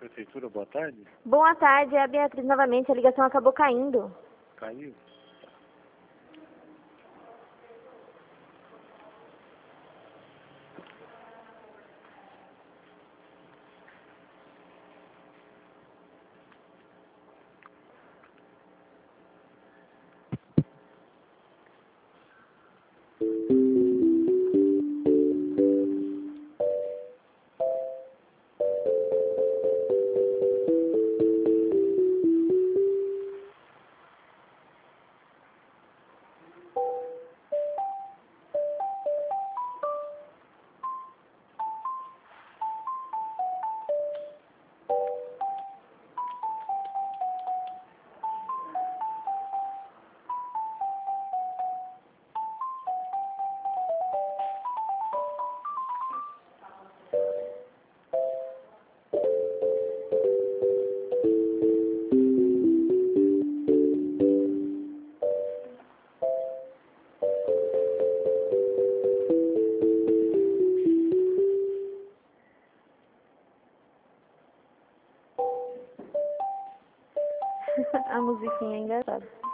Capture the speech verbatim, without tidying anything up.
Prefeitura, boa tarde. Boa tarde, é a Beatriz novamente. A ligação acabou caindo. Caiu? A musiquinha é engraçada.